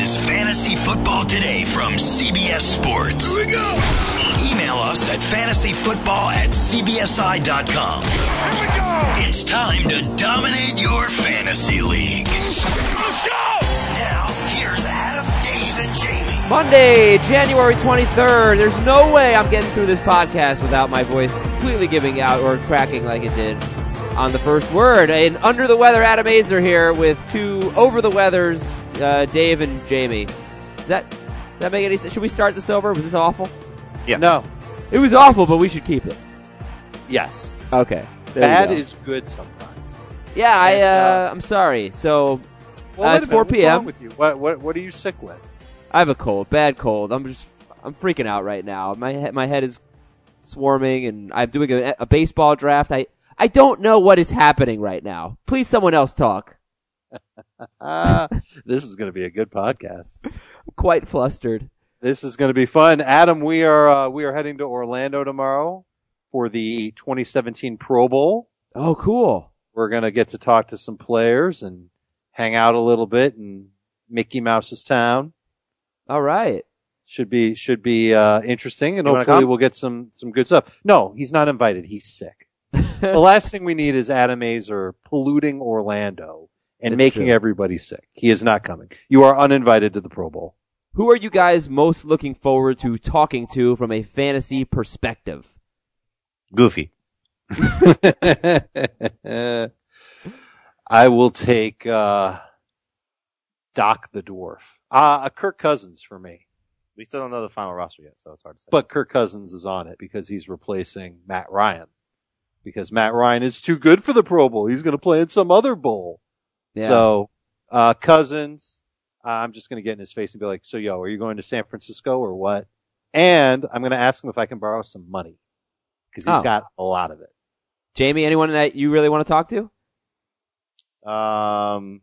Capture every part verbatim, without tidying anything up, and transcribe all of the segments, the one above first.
is Fantasy Football Today from C B S Sports. Here we go. Email us at fantasyfootball at c b s i dot com. Here we go. It's time to dominate your fantasy league. Let's go. Now, here's Adam, Dave, and Jamie. Monday, January twenty-third. There's no way I'm getting through this podcast without my voice completely giving out or cracking like it did on the first word. And under the weather, Adam Azer here with two over the weathers, uh, Dave and Jamie. Does that, does that make any sense? Should we start this over? Was this awful? Yeah. No. It was awful, but we should keep it. Yes. Okay. There Bad you go. is good sometimes. Yeah, I, And, uh, uh, I'm sorry. So, Well, uh, wait it's a minute. four What's p.m. wrong with you? What, what, what are you sick with? I have a cold, bad cold. I'm just, I'm freaking out right now. My he- my head is swarming, and I'm doing a, a baseball draft. I, I don't know what is happening right now. Please, someone else talk. Uh, this is going to be a good podcast. I'm quite flustered. This is going to be fun. Adam, we are uh, we are heading to Orlando tomorrow for the twenty seventeen Pro Bowl. Oh, cool. We're going to get to talk to some players and hang out a little bit in Mickey Mouse's town. All right. Should be should be uh, interesting, and You wanna hopefully come? we'll get some some good stuff. No, he's not invited. He's sick. The last thing we need is Adam Azer polluting Orlando and It's making true. everybody sick. He is not coming. You are uninvited to the Pro Bowl. Who are you guys most looking forward to talking to from a fantasy perspective? Goofy. I will take uh, Doc the Dwarf. Uh, Kirk Cousins for me. We still don't know the final roster yet, so it's hard to say. But Kirk Cousins is on it because he's replacing Matt Ryan. Because Matt Ryan is too good for the Pro Bowl. He's going to play in some other bowl. Yeah. So, uh, Cousins, uh, I'm just going to get in his face and be like, so yo, are you going to San Francisco or what? And I'm going to ask him if I can borrow some money. Because he's Oh. got a lot of it. Jamie, anyone that you really want to talk to? Um,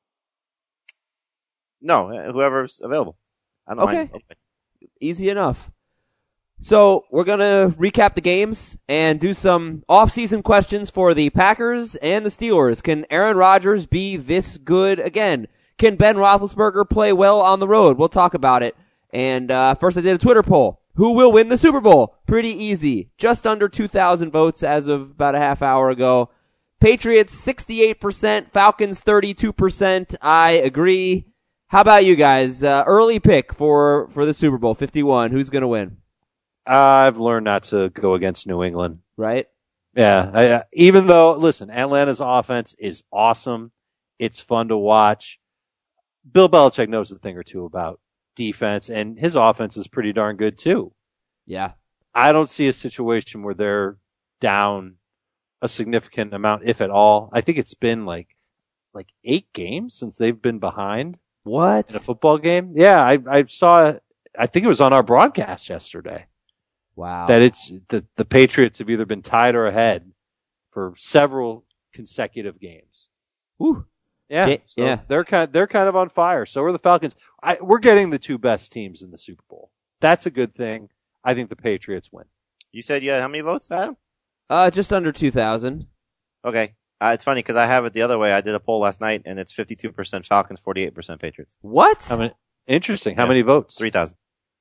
no, uh, whoever's available. I don't Okay. mind. Easy enough. So we're going to recap the games and do some off-season questions for the Packers and the Steelers. Can Aaron Rodgers be this good again? Can Ben Roethlisberger play well on the road? We'll talk about it. And uh, first I did a Twitter poll. Who will win the Super Bowl? Pretty easy. Just under two thousand votes as of about a half hour ago. Patriots sixty-eight percent, Falcons thirty-two percent. I agree. How about you guys? Uh, early pick for, for the Super Bowl, fifty-one. Who's going to win? I've learned not to go against New England. Right? Yeah. I, uh, even though, listen, Atlanta's offense is awesome. It's fun to watch. Bill Belichick knows a thing or two about defense, and his offense is pretty darn good too. Yeah. I don't see a situation where they're down a significant amount, if at all. I think it's been like, like eight games since they've been behind What? in a football game. Yeah. I, I saw, I think it was on our broadcast yesterday. Wow. That it's the, the Patriots have either been tied or ahead for several consecutive games. Whew. Yeah, Ja- so yeah. they're kind they're kind of on fire. So are the Falcons. I, we're getting the two best teams in the Super Bowl. That's a good thing. I think the Patriots win. You said you had how many votes, Adam? Uh, just under two thousand. Okay. Uh, it's funny because I have it the other way. I did a poll last night, and it's fifty-two percent Falcons, forty-eight percent Patriots. What? How many? Interesting. How Yeah. many votes? three thousand.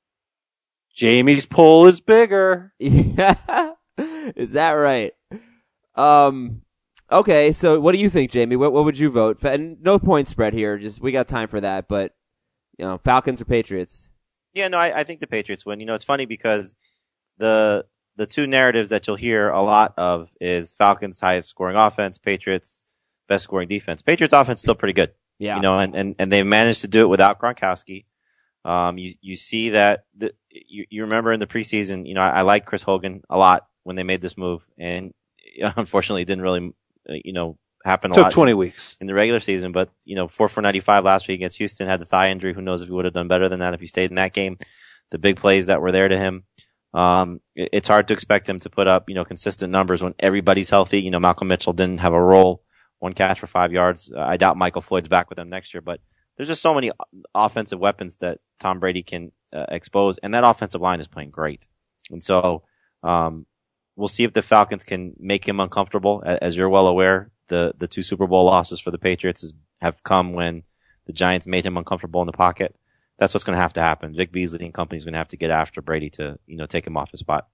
Jamie's poll is bigger. Yeah. Is that right? Um, okay. So what do you think, Jamie? What, what would you vote? Fa- And no point spread here. Just, we got time for that, but, you know, Falcons or Patriots? Yeah, no, I, I think the Patriots win. You know, it's funny because the the two narratives that you'll hear a lot of is Falcons highest scoring offense, Patriots best scoring defense. Patriots offense is still pretty good. Yeah. You know, and, and, and they've managed to do it without Gronkowski. Um, you, you see that, the, you, you remember in the preseason, you know, I, I liked Chris Hogan a lot when they made this move, and unfortunately it didn't really, uh, you know, happen a Took lot twenty weeks. in the regular season, but, you know, four for ninety-five last week against Houston, had the thigh injury. Who knows if he would have done better than that if he stayed in that game. The big plays that were there to him. Um, it, it's hard to expect him to put up, you know, consistent numbers when everybody's healthy. You know, Malcolm Mitchell didn't have a role, one catch for five yards. Uh, I doubt Michael Floyd's back with them next year, but there's just so many offensive weapons that Tom Brady can uh, expose, and that offensive line is playing great. And so, um, we'll see if the Falcons can make him uncomfortable. As you're well aware, the, the two Super Bowl losses for the Patriots is, have come when the Giants made him uncomfortable in the pocket. that's what's going to have to happen. Vic Beasley and company is going to have to get after Brady to, you know, take him off his spot.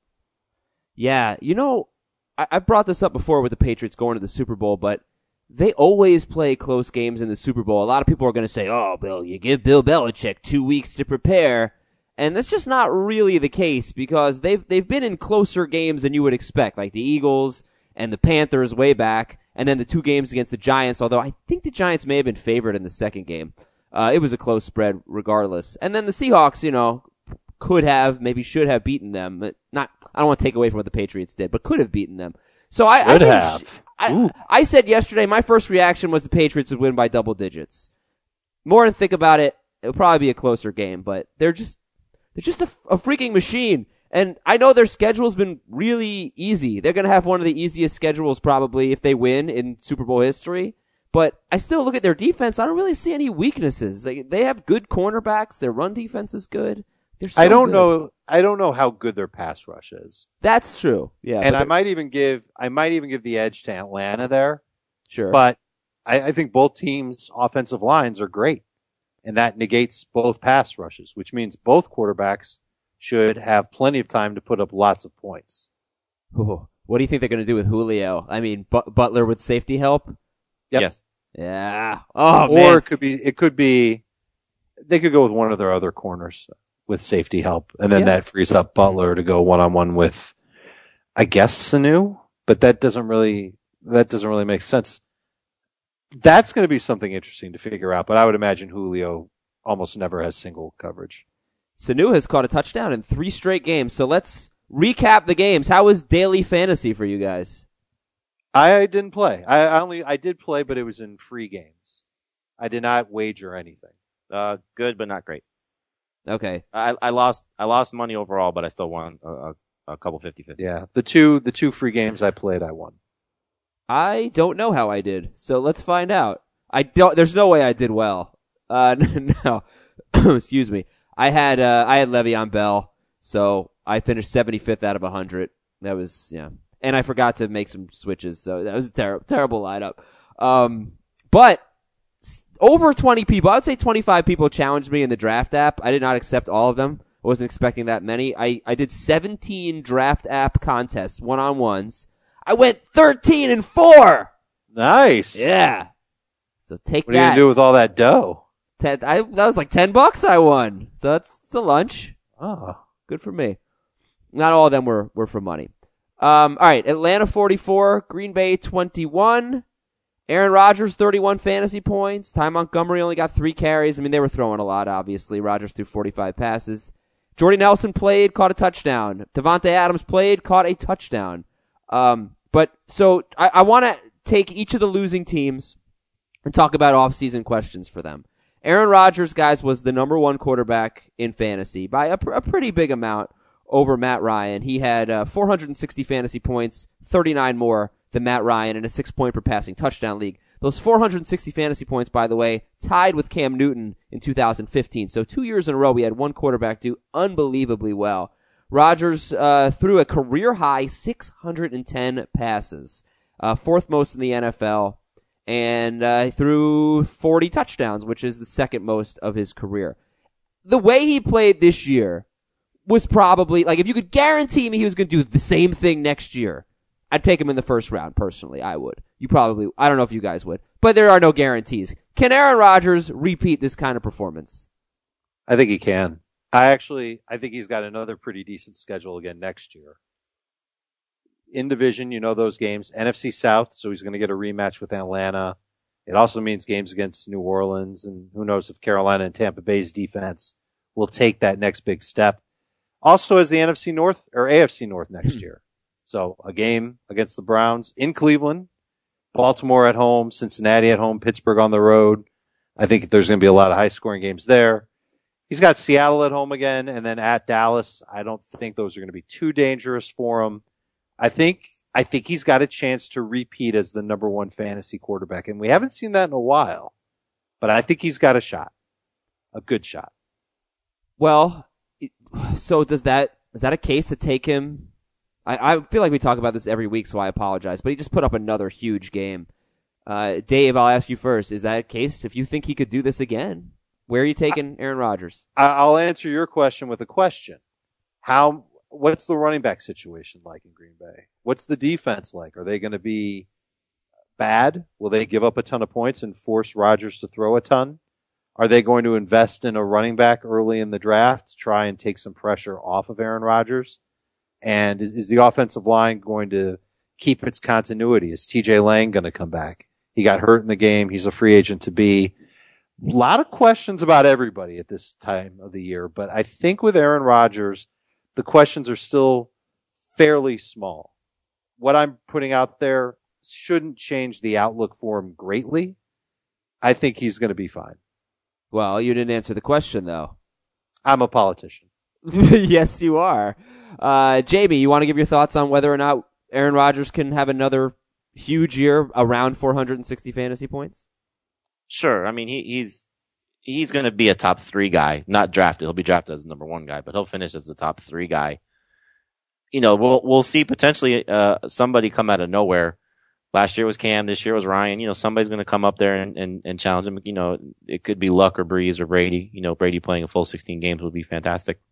Yeah, you know, I, I've brought this up before with the Patriots going to the Super Bowl, but they always play close games in the Super Bowl. A lot of people are going to say, oh, Bill, you give Bill Belichick two weeks to prepare. And that's just not really the case because they've they've been in closer games than you would expect, like the Eagles and the Panthers way back, and then the two games against the Giants, although I think the Giants may have been favored in the second game. Uh, it was a close spread regardless. And then the Seahawks, you know, could have, maybe should have beaten them. But not, I don't want to take away from what the Patriots did, but could have beaten them. So I, Could I, think have. I, I said yesterday, my first reaction was the Patriots would win by double digits. More than think about it, it'll probably be a closer game, but they're just, they're just a, a freaking machine. And I know their schedule's been really easy. They're going to have one of the easiest schedules probably if they win in Super Bowl history. But I still look at their defense. I don't really see any weaknesses. Like, they have good cornerbacks. Their run defense is good. They're so I don't good. know. I don't know how good their pass rush is. That's true. Yeah. And but I might even give, I might even give the edge to Atlanta there. Sure. But I, I think both teams' offensive lines are great. And that negates both pass rushes, which means both quarterbacks should have plenty of time to put up lots of points. Ooh. What do you think they're going to do with Julio? I mean, but- Butler with safety help? Yep. Yes. Yeah. Oh, or man. it could be, it could be, they could go with one of their other corners with safety help. And then Yeah. that frees up Butler to go one on one with, I guess, Sanu, but that doesn't really, that doesn't really make sense. That's going to be something interesting to figure out, but I would imagine Julio almost never has single coverage. Sanu has caught a touchdown in three straight games. So let's recap the games. How was daily fantasy for you guys? I didn't play. I I only, I did play, but it was in free games. I did not wager anything. Uh, good, but not great. Okay. I, I lost, I lost money overall, but I still won a, a, a couple fifty-fifty. Yeah. The two, the two free games I played, I won. I don't know how I did, so let's find out. I don't. There's no way I did well. Uh, no, excuse me. I had uh, I had Le'Veon Bell, so I finished seventy-fifth out of one hundred. That was yeah, and I forgot to make some switches, so that was a terrible terrible lineup. Um, but over twenty people, I would say twenty-five people challenged me in the draft app. I did not accept all of them. I wasn't expecting that many. I I did seventeen draft app contests, one on ones. I went thirteen and four. Nice. Yeah. So take What are you that. going to do with all that dough? Ten, I, that was like ten bucks I won. So that's it's a lunch. Oh. Good for me. Not all of them were, were for money. Um, all right. Atlanta forty-four, Green Bay twenty-one. Aaron Rodgers thirty-one fantasy points. Ty Montgomery only got three carries. I mean, they were throwing a lot, obviously. Rodgers threw forty-five passes. Jordy Nelson played, caught a touchdown. Devontae Adams played, caught a touchdown. Um, but so I, I want to take each of the losing teams and talk about off-season questions for them. Aaron Rodgers, guys, was the number one quarterback in fantasy by a, pr- a pretty big amount over Matt Ryan. He had uh, four hundred sixty fantasy points, thirty-nine more than Matt Ryan in a six-point per passing touchdown league. Those four hundred sixty fantasy points, by the way, tied with Cam Newton in two thousand fifteen. So two years in a row, we had one quarterback do unbelievably well. Rodgers uh, threw a career-high six hundred ten passes, uh, fourth most in the N F L, and uh, he threw forty touchdowns, which is the second most of his career. The way he played this year was probably, like, if you could guarantee me he was going to do the same thing next year, I'd take him in the first round, personally. I would. You probably, I don't know if you guys would, but there are no guarantees. Can Aaron Rodgers repeat this kind of performance? I think he can. I actually, I think he's got another pretty decent schedule again next year. In division, you know those games. N F C South, so he's going to get a rematch with Atlanta. It also means games against New Orleans, and who knows if Carolina and Tampa Bay's defense will take that next big step. Also has the N F C North, or A F C North next year. So a game against the Browns in Cleveland, Baltimore at home, Cincinnati at home, Pittsburgh on the road. I think there's going to be a lot of high-scoring games there. He's got Seattle at home again, and then at Dallas. I don't think those are going to be too dangerous for him. I think I think he's got a chance to repeat as the number one fantasy quarterback, and we haven't seen that in a while. But I think he's got a shot, a good shot. Well, so does that is that a case to take him? I, I feel like we talk about this every week, so I apologize. But he just put up another huge game. Uh, Dave, I'll ask you first. Is that a case if you think he could do this again? Where are you taking Aaron Rodgers? I, I'll answer your question with a question. How? What's the running back situation like in Green Bay? What's the defense like? Are they going to be bad? Will they give up a ton of points and force Rodgers to throw a ton? Are they going to invest in a running back early in the draft to try and take some pressure off of Aaron Rodgers? And is, is the offensive line going to keep its continuity? Is T J Lang going to come back? He got hurt in the game. He's a free agent to be. A lot of questions about everybody at this time of the year, but I think with Aaron Rodgers, the questions are still fairly small. What I'm putting out there shouldn't change the outlook for him greatly. I think he's going to be fine. Well, you didn't answer the question, though. I'm a politician. Yes, you are. Uh, Jamie, you want to give your thoughts on whether or not Aaron Rodgers can have another huge year around four hundred sixty fantasy points? Sure. I mean, he, he's he's going to be a top three guy, not drafted. He'll be drafted as the number one guy, but he'll finish as the top three guy. You know, we'll we'll see potentially uh, somebody come out of nowhere. Last year was Cam. This year was Ryan. You know, somebody's going to come up there and, and, and challenge him. You know, it could be Luck or Breeze or Brady. You know, Brady playing a full sixteen games would be fantastic.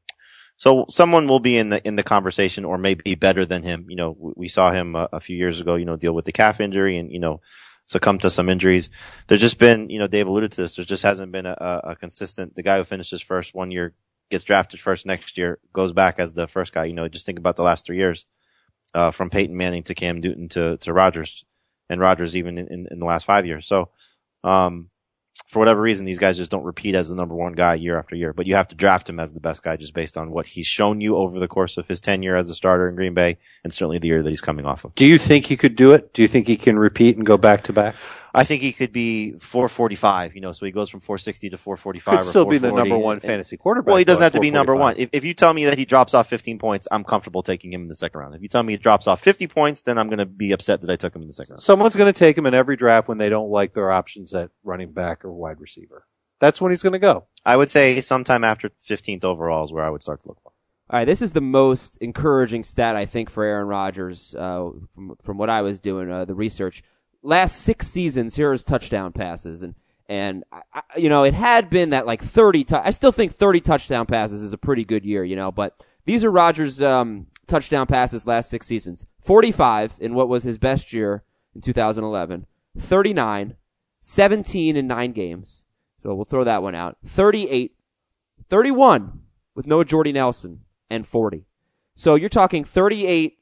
So someone will be in the in the conversation, or maybe better than him. You know, we saw him a, a few years ago. You know, deal with the calf injury and you know succumb to some injuries. There's just been, you know, Dave alluded to this. There just hasn't been a, a consistent. The guy who finishes first one year gets drafted first next year goes back as the first guy. You know, just think about the last three years. Uh, from Peyton Manning to Cam Newton to, to Rodgers, and Rodgers even in, in, in the last five years. So, um, for whatever reason, these guys just don't repeat as the number one guy year after year, but you have to draft him as the best guy just based on what he's shown you over the course of his tenure as a starter in Green Bay, and certainly the year that he's coming off of. Do you think he could do it? Do you think he can repeat and go back to back? I think he could be four forty-five, you know, so he goes from four sixty to four forty-five. Could still or be the number one and, fantasy quarterback. Well, he doesn't though, have to be number one. If, if you tell me that he drops off fifteen points, I'm comfortable taking him in the second round. If you tell me he drops off fifty points, then I'm going to be upset that I took him in the second round. Someone's going to take him in every draft when they don't like their options at running back or wide receiver. That's when he's going to go. I would say sometime after fifteenth overall is where I would start to look for. All right, this is the most encouraging stat, I think, for Aaron Rodgers uh, from, from what I was doing, uh, the research. Last six seasons, here are his touchdown passes. And, and I, you know, it had been that like thirty, tu- I still think thirty touchdown passes is a pretty good year, you know, but these are Rodgers' um, touchdown passes last six seasons. forty-five in what was his best year in two thousand eleven, thirty-nine, seventeen in nine games. So we'll throw that one out. thirty-eight, thirty-one with no Jordy Nelson, and forty. So you're talking thirty-eight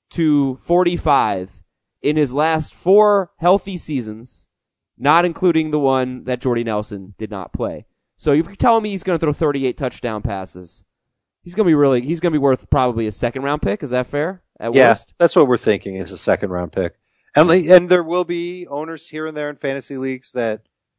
to forty-five in his last four healthy seasons, not including the one that Jordy Nelson did not play. So if you're telling me he's going to throw thirty-eight touchdown passes, he's going to be really, he's going to be worth probably a second round pick. Is that fair? At yeah, worst? That's what we're thinking is a second round pick. And, and there will be owners here and there in fantasy leagues that,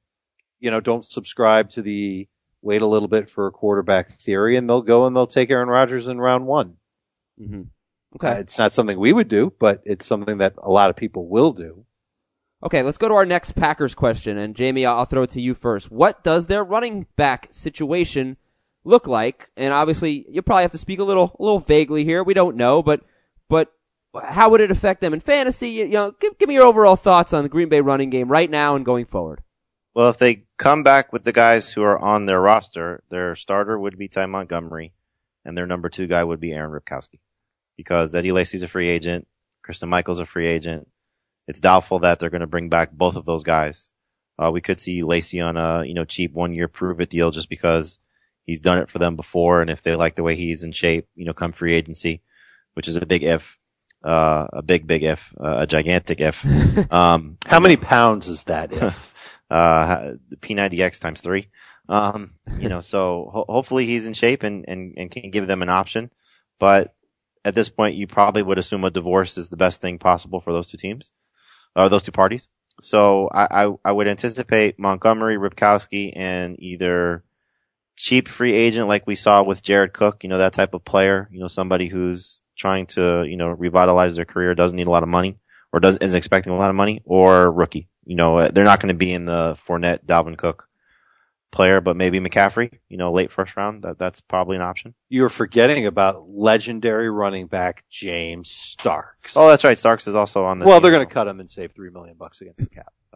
you know, don't subscribe to the wait a little bit for a quarterback theory, and they'll go and they'll take Aaron Rodgers in round one. Mm-hmm. Okay. Uh, it's not something we would do, but it's something that a lot of people will do. Okay, let's go to our next Packers question. And Jamie, I'll throw it to you first. What does their running back situation look like? And obviously, you probably have to speak a little, a little vaguely here. We don't know, but, but how would it affect them in fantasy? You, you know, give, give me your overall thoughts on the Green Bay running game right now and going forward. Well, if they come back with the guys who are on their roster, their starter would be Ty Montgomery, and their number two guy would be Aaron Ripkowski. Because Eddie Lacy's a free agent, Christian Michael's a free agent. It's doubtful that they're going to bring back both of those guys. Uh, we could see Lacy on a, you know, cheap one-year prove-it deal just because he's done it for them before, and if they like the way he's in shape, you know, come free agency, which is a big if, uh, a big, big if, uh, a gigantic if. Um, How many pounds is that if? uh, the P ninety X times three. Um, you know, so ho- hopefully he's in shape and, and, and can give them an option. But at this point, you probably would assume a divorce is the best thing possible for those two teams, or those two parties. So I, I, I would anticipate Montgomery, Ripkowski, and either cheap free agent like we saw with Jared Cook, you know, that type of player, you know, somebody who's trying to, you know, revitalize their career, doesn't need a lot of money, or doesn't, isn't expecting a lot of money, or rookie. You know, they're not going to be in the Fournette, Dalvin Cook player, but maybe McCaffrey, you know, late first round. That that's probably an option. You're forgetting about legendary running back James Starks. Oh, that's right. Starks is also on the Well, team they're going now. to cut him and save three million bucks against the cap.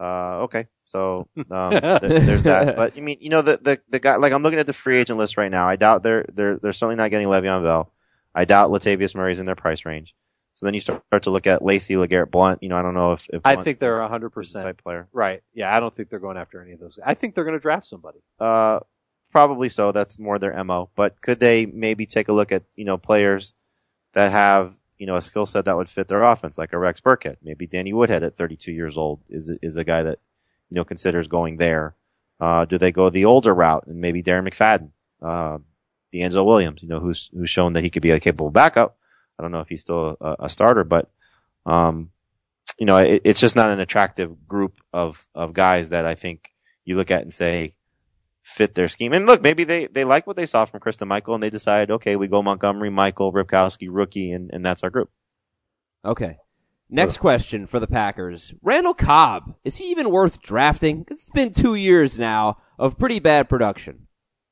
Uh, okay. So, um, th- there's that. But I mean, you know, the, the, the guy, like I'm looking at the free agent list right now. I doubt they're, they're, they're certainly not getting Le'Veon Bell. I doubt Latavius Murray's in their price range. So then you start to look at Lacy, LeGarrette Blount. You know, I don't know if, if I Blount think they're is one hundred the percent. type player. Right. Yeah, I don't think they're going after any of those. I think they're going to draft somebody. Uh, probably so. That's more their M O. But could they maybe take a look at, you know, players that have, you know, a skill set that would fit their offense, like a Rex Burkhead? Maybe Danny Woodhead at thirty-two years old is, is a guy that, you know, considers going there. Uh, do they go the older route and maybe Darren McFadden, uh, D'Angelo Williams, you know, who's, who's shown that he could be a capable backup. I don't know if he's still a, a starter, but, um, you know, it, it's just not an attractive group of, of guys that I think you look at and say fit their scheme. And look, maybe they, they like what they saw from Christine Michael and they decide, okay, we go Montgomery, Michael, Ripkowski, rookie, and, and that's our group. Okay. Next question for the Packers. Randall Cobb, is he even worth drafting? It's been two years now of pretty bad production.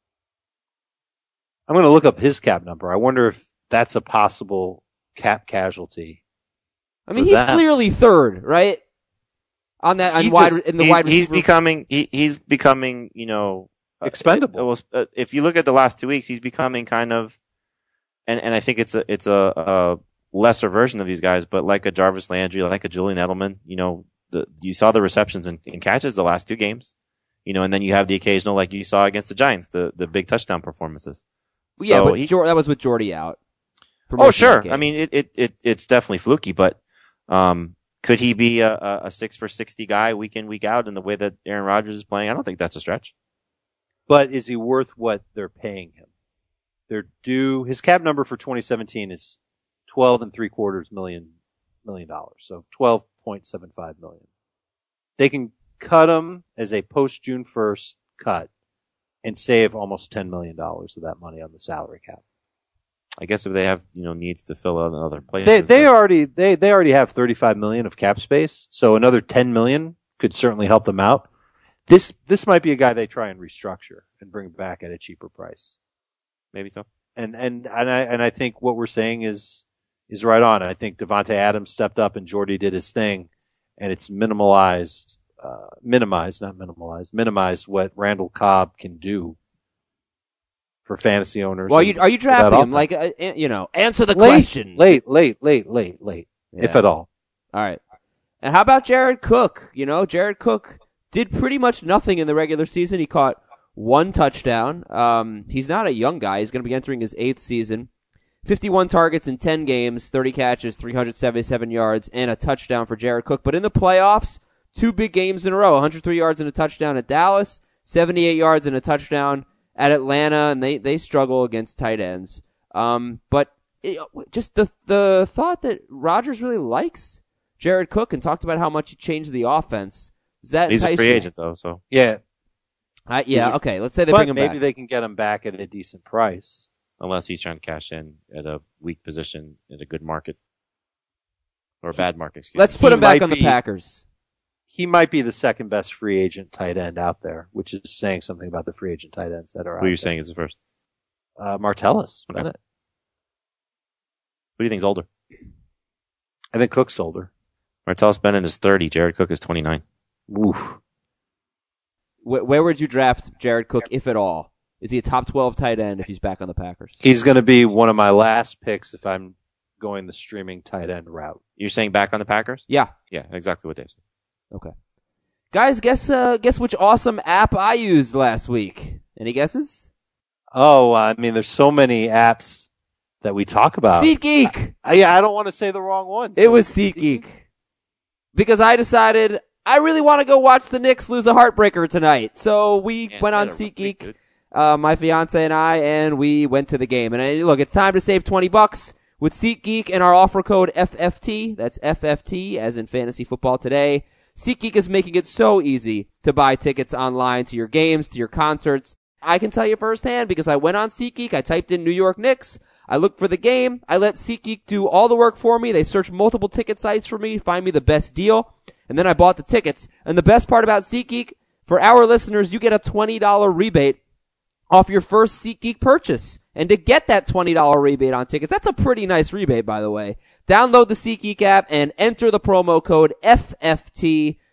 I'm going to look up his cap number. I wonder if that's a possible cap casualty. I mean, for he's that. clearly third, right? On that, on He wide, just- in the he's, wide he's receiver. becoming, he, he's becoming, you know, uh, Expendable. it- it was- uh, if you look at the last two weeks, he's becoming kind of, and, and I think it's a, it's a, a lesser version of these guys, but like a Jarvis Landry, like a Julian Edelman, you know, the, you saw the receptions and, and catches the last two games, you know, and then you have the occasional, like you saw against the Giants, the, the big touchdown performances. yeah, So but he- Jor- that was with Jordy out. for Oh, most of that sure. game. I mean, it, it, it, it's definitely fluky, but, um, could he be a, a, a six for sixty guy week in, week out in the way that Aaron Rodgers is playing? I don't think that's a stretch. But is he worth what they're paying him? They're due, his cap number for twenty seventeen is twelve and three quarters million, million dollars. So twelve point seven five million. They can cut him as a post June first cut and save almost ten million dollars of that money on the salary cap. I guess if they have, you know, needs to fill out other places. They, they that's- already, they, they already have thirty-five million of cap space. So another ten million could certainly help them out. This, this might be a guy they try and restructure and bring back at a cheaper price. Maybe so. And, and, and I, and I think what we're saying is, is right on. I think Devontae Adams stepped up and Jordy did his thing and it's minimalized, uh, minimized, not minimalized, minimized what Randall Cobb can do for fantasy owners. well, and you, are you for that drafting him? offense. Like, uh, uh, you know, answer the late, questions. late, late, late, late, late, if Yeah. at all. All right. And how about Jared Cook? You know, Jared Cook did pretty much nothing in the regular season. He caught one touchdown. Um, he's not a young guy. He's going to be entering his eighth season. fifty-one targets in ten games, thirty catches, three hundred seventy-seven yards, and a touchdown for Jared Cook. But in the playoffs, two big games in a row, one hundred three yards and a touchdown at Dallas, seventy-eight yards and a touchdown at Atlanta, and they, they struggle against tight ends. Um, but it, just the the thought that Rodgers really likes Jared Cook and talked about how much he changed the offense. Is that He's a entice free you? agent though, so Yeah. I, yeah, He's- okay. Let's say they but bring him maybe back. they can get him back at a decent price. unless he's trying to cash in at a weak position in a good market or a bad market, excuse Let's me. put He him back might on the be- Packers. He might be the second best free agent tight end out there, which is saying something about the free agent tight ends that are out Who are you there. saying is the first? Uh, Martellus. Okay. Bennett. Who do you think's older? I think Cook's older. Martellus Bennett is thirty. Jared Cook is twenty-nine. Oof. Where, where would you draft Jared Cook, if at all? Is he a top twelve tight end if he's back on the Packers? He's going to be one of my last picks if I'm going the streaming tight end route. You're saying back on the Packers? Yeah. Yeah, exactly what Dave said. Okay. Guys, guess uh, guess which awesome app I used last week? Any guesses? Oh, I mean, there's so many apps that we talk about. SeatGeek. Uh, yeah, I don't want to say the wrong one. It was SeatGeek. Because I decided I really want to go watch the Knicks lose a heartbreaker tonight. So we Man, went on they had a rough week, SeatGeek, dude. uh, my fiance and I, and we went to the game. And I, look, it's time to save twenty bucks with SeatGeek and our offer code F F T. That's F F T, as in fantasy football today. SeatGeek is making it so easy to buy tickets online to your games, to your concerts. I can tell you firsthand because I went on SeatGeek, I typed in New York Knicks, I looked for the game, I let SeatGeek do all the work for me, they searched multiple ticket sites for me, find me the best deal, and then I bought the tickets. And the best part about SeatGeek, for our listeners, you get a twenty dollars rebate off your first SeatGeek purchase. And to get that twenty dollars rebate on tickets, that's a pretty nice rebate, by the way. Download the SeatGeek app and enter the promo code F F T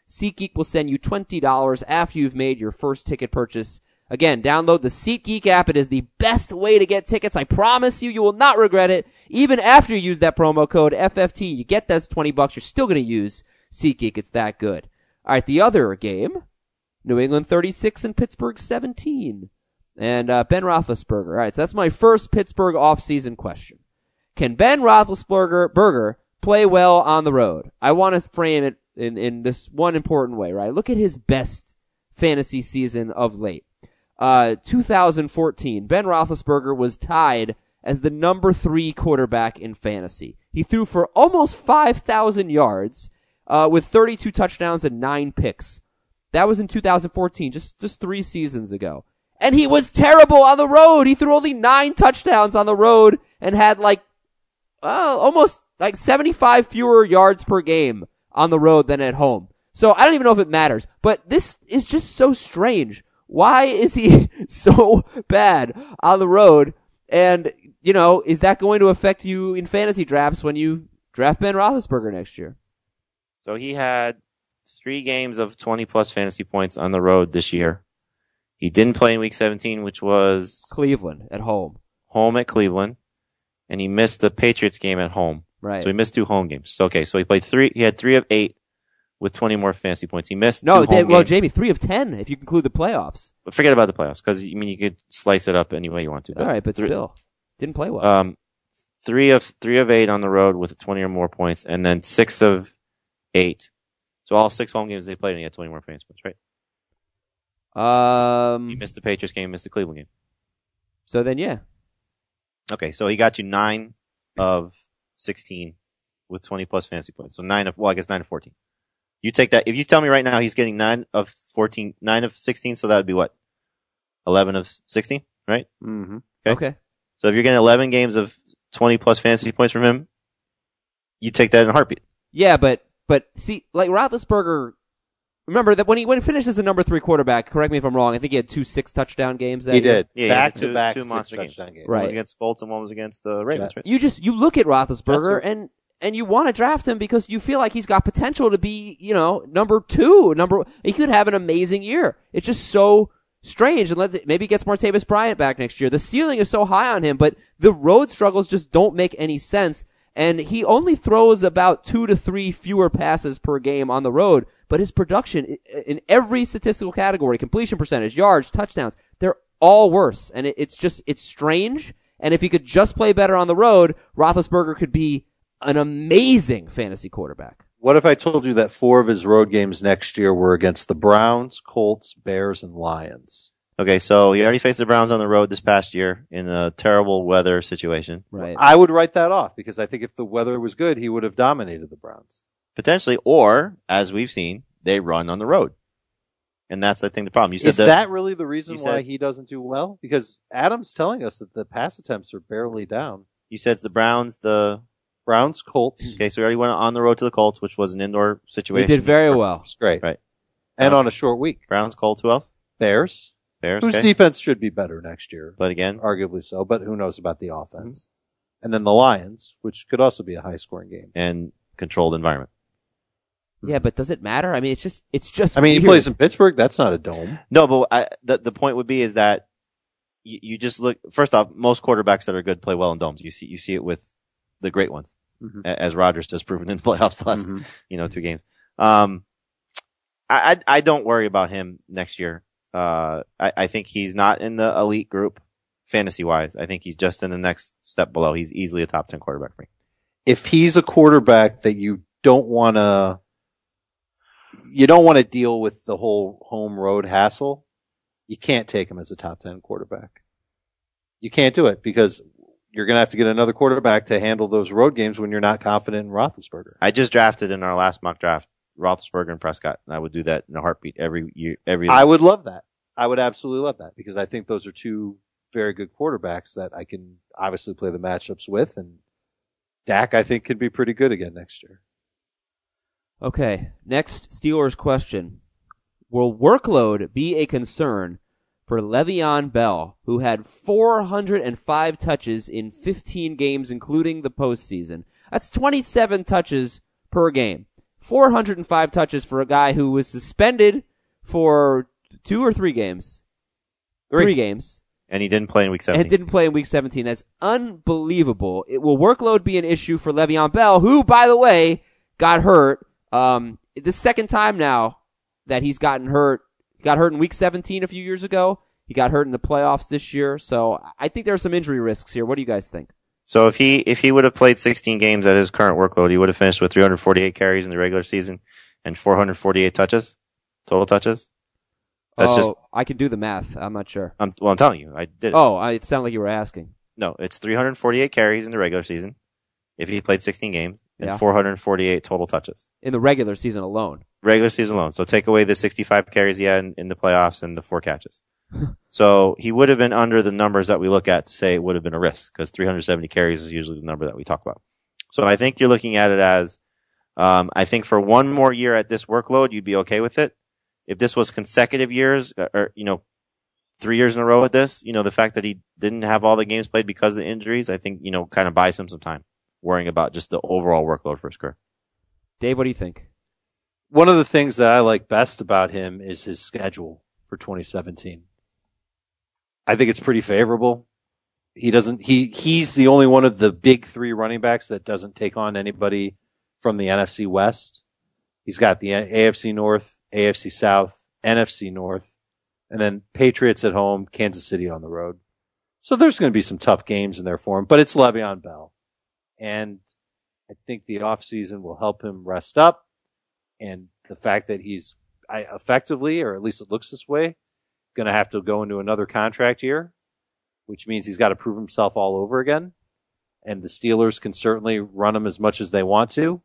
SeatGeek will send you twenty dollars after you've made your first ticket purchase. Again, download the SeatGeek app. It is the best way to get tickets. I promise you, you will not regret it. Even after you use that promo code F F T, you get those twenty bucks. You're still going to use SeatGeek. It's that good. All right, the other game, New England thirty-six and Pittsburgh seventeen. And uh, Ben Roethlisberger. All right, so that's my first Pittsburgh offseason question. Can Ben Roethlisberger Burger play well on the road? I want to frame it in, in this one important way, right? Look at his best fantasy season of late. Uh, two thousand fourteen, Ben Roethlisberger was tied as the number three quarterback in fantasy. He threw for almost five thousand yards, uh, with thirty-two touchdowns and nine picks. That was in two thousand fourteen, just, just three seasons ago. And he was terrible on the road. He threw only nine touchdowns on the road and had like, uh, almost like seventy-five fewer yards per game on the road than at home. So I don't even know if it matters, but this is just so strange. Why is he so bad on the road? And, you know, is that going to affect you in fantasy drafts when you draft Ben Roethlisberger next year? So he had three games of twenty plus fantasy points on the road this year. He didn't play in week seventeen, which was Cleveland at home. Home at Cleveland. And he missed the Patriots game at home. Right. So he missed two home games. So, okay, so he played three, he had three of eight with twenty more fantasy points. He missed no, two they, home well, games. Jamie, three of ten if you include the playoffs. But forget about the playoffs, because I mean you could slice it up any way you want to. All right, but three, still, didn't play well. Um, three of three of eight on the road with twenty or more points, and then six of eight. So all six home games they played, and he had twenty more fantasy points, right? Um, He missed the Patriots game, missed the Cleveland game. So then, yeah. Okay, so he got you nine of sixteen with twenty plus fantasy points. So nine of well, I guess nine of fourteen. You take that. If you tell me right now he's getting nine of fourteen, nine of sixteen, so that would be what? eleven of sixteen, right? Mm-hmm. Okay. Okay. So if you're getting eleven games of twenty plus fantasy points from him, you take that in a heartbeat. Yeah, but, but see, like Roethlisberger, remember that when he, when he finished as a number three quarterback, correct me if I'm wrong, I think he had two six touchdown games that He year. did. Yeah, back he had two, to back two six monster games. touchdown games. Right. One was against the Colts and one was against the Ravens, right? You just, you look at Roethlisberger That's and, and you want to draft him because you feel like he's got potential to be, you know, number two, number, he could have an amazing year. It's just so strange. And let's, maybe he gets Martavis Bryant back next year. The ceiling is so high on him, but the road struggles just don't make any sense. And he only throws about two to three fewer passes per game on the road, but his production in every statistical category, completion percentage, yards, touchdowns, they're all worse. And it's just, it's strange. And if he could just play better on the road, Roethlisberger could be an amazing fantasy quarterback. What if I told you that four of his road games next year were against the Browns, Colts, Bears, and Lions? Okay, so he already faced the Browns on the road this past year in a terrible weather situation. Right. I would write that off because I think if the weather was good, he would have dominated the Browns. Potentially, or, as we've seen, they run on the road. And that's, I think, the problem. You said Is that, that really the reason you why said- he doesn't do well? Because Adam's telling us that the pass attempts are barely down. you said it's the Browns, the, Browns, Colts. okay, so we already went on the road to the Colts, which was an indoor He situation. did very well. It's great. Right. And Browns. on a short week. Browns, Colts, who else? Bears, Bears, whose okay. defense should be better next year. But again, Arguably so, but who knows about the offense. Mm-hmm. And then the Lions, which could also be a high scoring game. and controlled environment. Yeah, but does it matter? I mean, it's just, it's just I mean, weird. he plays in Pittsburgh. That's not a dome. No, but I, the, the point would be is that you, you just look, first off, most quarterbacks that are good play well in domes. You see, you see it with the great ones, Mhm. as Rodgers just proven in the playoffs the last, Mhm. you know, two games. Um, I, I, I don't worry about him next year. Uh, I, I think he's not in the elite group fantasy wise. I think he's just in the next step below. He's easily a top ten quarterback for me. If he's a quarterback that you don't want to, you don't want to deal with the whole home road hassle, you can't take him as a top ten quarterback. You can't do it because you're going to have to get another quarterback to handle those road games when you're not confident in Roethlisberger. I just drafted in our last mock draft Roethlisberger and Prescott, and I would do that in a heartbeat every year. Every I would love that. I would absolutely love that because I think those are two very good quarterbacks that I can obviously play the matchups with, and Dak I think could be pretty good again next year. Okay, next Steelers question. Will workload be a concern for Le'Veon Bell, who had four hundred five touches in fifteen games, including the postseason? That's twenty-seven touches per game. four hundred five touches for a guy who was suspended for two or three games. Three, three games. And he didn't play in week seventeen. And didn't play in week seventeen. That's unbelievable. It, will workload be an issue for Le'Veon Bell, who, by the way, got hurt. Um, the second time now that he's gotten hurt. He got hurt in week seventeen a few years ago. He got hurt in the playoffs this year. So I think there are some injury risks here. What do you guys think? So if he if he would have played sixteen games at his current workload, he would have finished with three hundred forty-eight carries in the regular season and four hundred forty-eight touches, total touches. That's oh, just. I can do the math. I'm not sure. I'm, well, I'm telling you, I did it. Oh, I, it sounded like you were asking. No, it's three hundred forty-eight carries in the regular season if he played sixteen games and Yeah. four hundred forty-eight total touches. In the regular season alone. Regular season alone. So take away the sixty-five carries he had in, in the playoffs and the four catches. So he would have been under the numbers that we look at to say it would have been a risk because three hundred seventy carries is usually the number that we talk about. So I think you're looking at it as, um, I think for one more year at this workload, you'd be okay with it. If this was consecutive years or, you know, three years in a row with this, you know, the fact that he didn't have all the games played because of the injuries, I think, you know, kind of buys him some time worrying about just the overall workload for his career. Dave, what do you think? One of the things that I like best about him is his schedule for twenty seventeen. I think it's pretty favorable. He doesn't, he, he's the only one of the big three running backs that doesn't take on anybody from the N F C West. He's got the A F C North, A F C South, N F C North, and then Patriots at home, Kansas City on the road. So there's going to be some tough games in there for him, but it's Le'Veon Bell. And I think the offseason will help him rest up. And the fact that he's I, effectively, or at least it looks this way, going to have to go into another contract year, which means he's got to prove himself all over again. And the Steelers can certainly run him as much as they want to.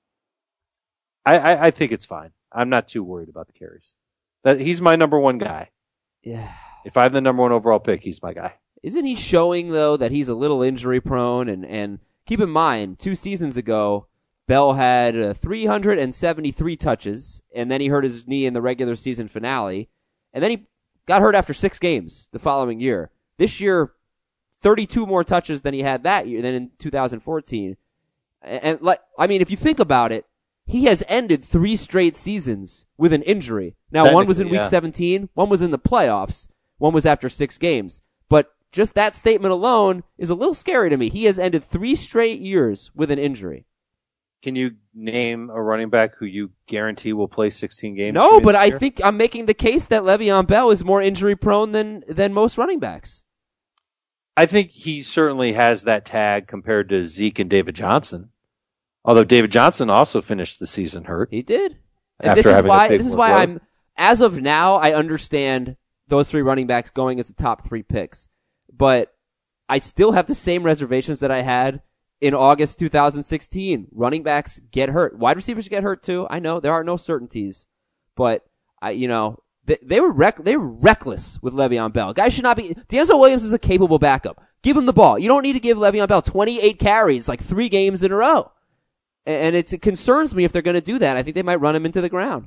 I, I, I think it's fine. I'm not too worried about the carries. That he's my number one guy. Yeah. If I'm the number one overall pick, he's my guy. Isn't he showing, though, that he's a little injury prone? And, and keep in mind, two seasons ago, Bell had uh, three hundred seventy-three touches, and then he hurt his knee in the regular season finale. And then he got hurt after six games the following year. This year, thirty-two more touches than he had that year, than in two thousand fourteen. And, and like, I mean, if you think about it, he has ended three straight seasons with an injury. Now, one was in week yeah. seventeen, one was in the playoffs, one was after six games. But just that statement alone is a little scary to me. He has ended three straight years with an injury. Can you name a running back who you guarantee will play sixteen games? No, but I think I'm making the case that Le'Veon Bell is more injury prone than, than most running backs. I think he certainly has that tag compared to Zeke and David Johnson. Although David Johnson also finished the season hurt. He did. And After this is having why a big this is why workload. I'm as of now I understand those three running backs going as the top three picks. But I still have the same reservations that I had in August two thousand sixteen. Running backs get hurt. Wide receivers get hurt too. I know there are no certainties, but I, you know, they, they were rec- they were reckless with Le'Veon Bell. Guys should not be. D'Angelo Williams is a capable backup. Give him the ball. You don't need to give Le'Veon Bell twenty-eight carries like three games in a row. And, and it's, it concerns me if they're going to do that. I think they might run him into the ground.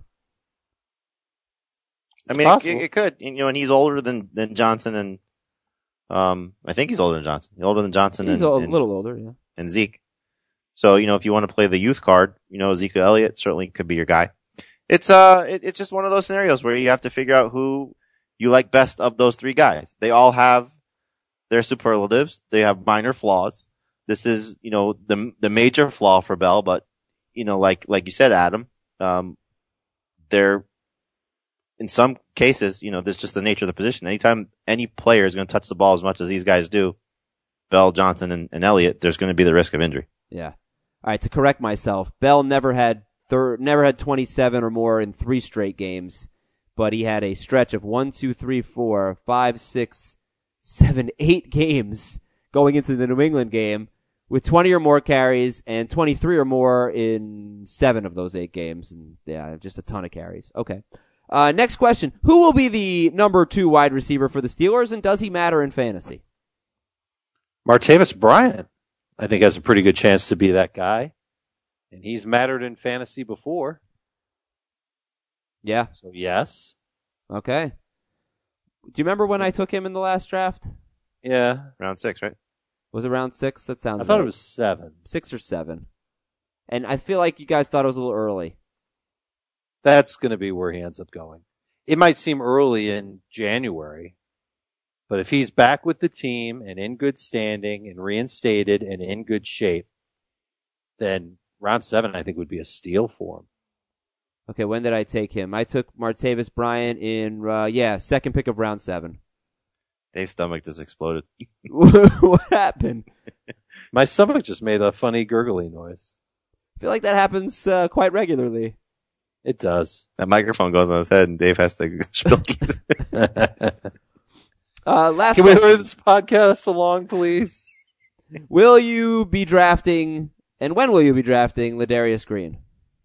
I mean, it, it could, you know, and he's older than, than Johnson and, um, I think he's older than Johnson. He's older than Johnson He's and, a and, little older, yeah. and Zeke. So, you know, if you want to play the youth card, you know, Ezekiel Elliott certainly could be your guy. It's, uh, it, it's just one of those scenarios where you have to figure out who you like best of those three guys. They all have their superlatives. They have minor flaws. This is, you know, the, the major flaw for Bell, but, you know, like, like you said, Adam, um, they're, in some cases, you know, there's just the nature of the position. Anytime any player is going to touch the ball as much as these guys do, Bell, Johnson, and, and Elliott, there's going to be the risk of injury. Yeah. All right. To correct myself, Bell never had thir- never had twenty-seven or more in three straight games, but he had a stretch of one, two, three, four, five, six, seven, eight games going into the New England game with twenty or more carries and twenty-three or more in seven of those eight games. And yeah, just a ton of carries. Okay. Uh, next question. Who will be the number two wide receiver for the Steelers, and does he matter in fantasy? Martavis Bryant, I think, has a pretty good chance to be that guy. And he's mattered in fantasy before. Yeah. So, yes. Okay. Do you remember when I took him in the last draft? Yeah. Round six, right? Was it round six? That sounds I thought right. it was seven. Six or seven. And I feel like you guys thought it was a little early. That's going to be where he ends up going. It might seem early in January, but if he's back with the team and in good standing and reinstated and in good shape, then round seven, I think, would be a steal for him. Okay, when did I take him? I took Martavis Bryant in, uh, yeah, second pick of round seven. Dave's stomach just exploded. What happened? My stomach just made a funny gurgly noise. I feel like that happens uh, quite regularly. It does. That microphone goes on his head, and Dave has to spilk it. uh, last Can we question. hurry this podcast along, please? Will you be drafting, and when will you be drafting Ladarius Green?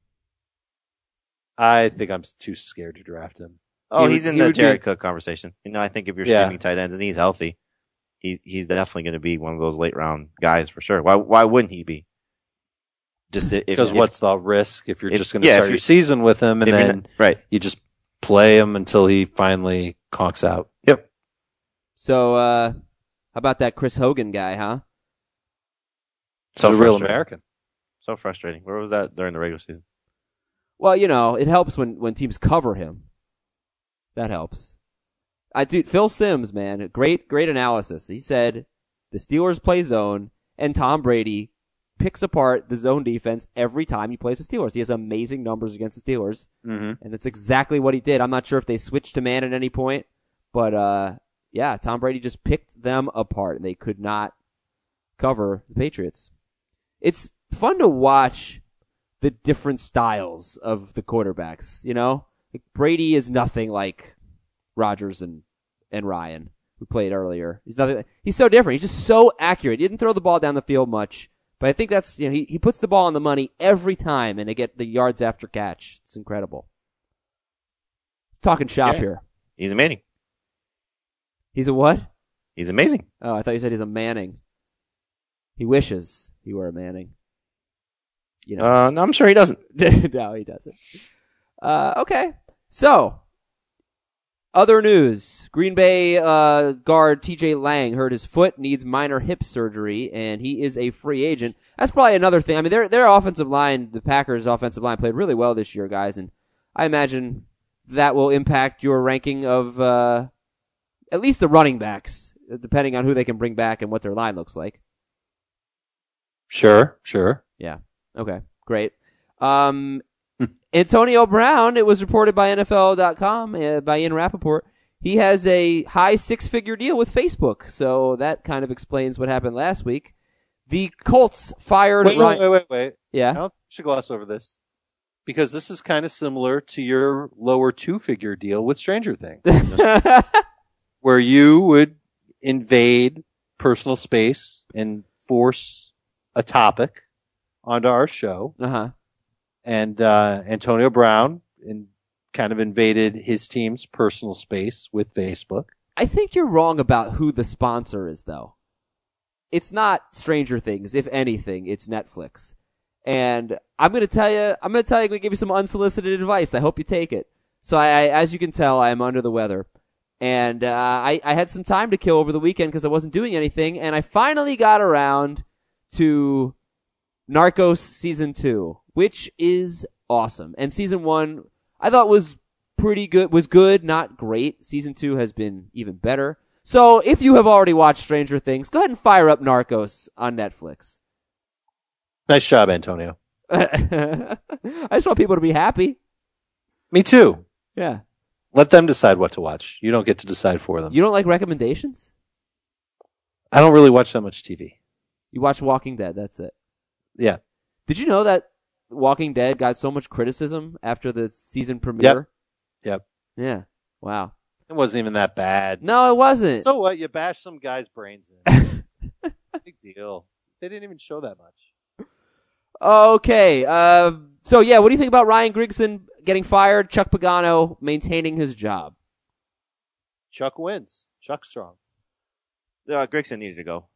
I think I'm too scared to draft him. Oh, He he's would- in he the would be- Jared Cook conversation. You know, I think if you're Yeah. streaming tight ends and he's healthy, he, he's definitely going to be one of those late round guys for sure. Why why wouldn't he be? Just if, Because if, what's the risk if you're if- just going to yeah, if start your you're- season with him and if you're then not- right? you just play him until he finally conks out? Yep. So, uh, how about that Chris Hogan guy, huh? So He's a real frustrating. American. So frustrating. Where was that during the regular season? Well, you know, it helps when, when teams cover him. That helps. I dude, Phil Simms, man, great, great analysis. He said the Steelers play zone and Tom Brady picks apart the zone defense every time he plays the Steelers. He has amazing numbers against the Steelers. Mm-hmm. And that's exactly what he did. I'm not sure if they switched to man at any point, but, uh, yeah, Tom Brady just picked them apart and they could not cover the Patriots. It's fun to watch the different styles of the quarterbacks, you know? Like Brady is nothing like Rodgers and, and Ryan, who played earlier. He's nothing, he's so different. He's just so accurate. He didn't throw the ball down the field much, but I think that's, you know, he, he puts the ball on the money every time and they get the yards after catch. It's incredible. He's talking shop Yeah. here. He's amazing. He's a what? He's amazing. Oh, I thought you said he's a Manning. He wishes he were a Manning. You know. Uh, no, I'm sure he doesn't. No, he doesn't. Uh, okay. So, other news. Green Bay uh, guard T J Lang hurt his foot, needs minor hip surgery, and he is a free agent. That's probably another thing. I mean, their their offensive line, the Packers' offensive line, played really well this year, guys, and I imagine that will impact your ranking of uh, at least the running backs, depending on who they can bring back and what their line looks like. Sure, sure. Yeah. Okay. Great. Um, Antonio Brown, it was reported by N F L dot com, uh, by Ian Rappaport. He has a high six-figure deal with Facebook, so that kind of explains what happened last week. The Colts fired Wait, Ryan- wait, wait, wait. I Yeah. don't think we should gloss over this. Because this is kind of similar to your lower two-figure deal with Stranger Things. Where you would invade personal space and force a topic onto our show. uh-huh. And uh, Antonio Brown in, kind of invaded his team's personal space with Facebook. I think you're wrong about who the sponsor is, though. It's not Stranger Things. If anything, it's Netflix. And I'm going to tell you, I'm going to tell you, I'm going to give you some unsolicited advice. I hope you take it. So I, I as you can tell, I am under the weather. And uh, I, I had some time to kill over the weekend because I wasn't doing anything. And I finally got around to Narcos Season two, which is awesome. And Season one, I thought was pretty good, was good, not great. Season two has been even better. So if you have already watched Stranger Things, go ahead and fire up Narcos on Netflix. Nice job, Antonio. I just want people to be happy. Me too. Yeah. Let them decide what to watch. You don't get to decide for them. You don't like recommendations? I don't really watch that much T V. You watch Walking Dead, that's it. Yeah. Did you know that Walking Dead got so much criticism after the season premiere? Yep. Yeah. Wow. It wasn't even that bad. No, it wasn't. So what? You bash some guy's brains in. Big deal. They didn't even show that much. Okay. Uh, so, yeah, what do you think about Ryan Grigson getting fired, Chuck Pagano maintaining his job? Chuck wins. Chuck's strong. Uh, Grigson needed to go.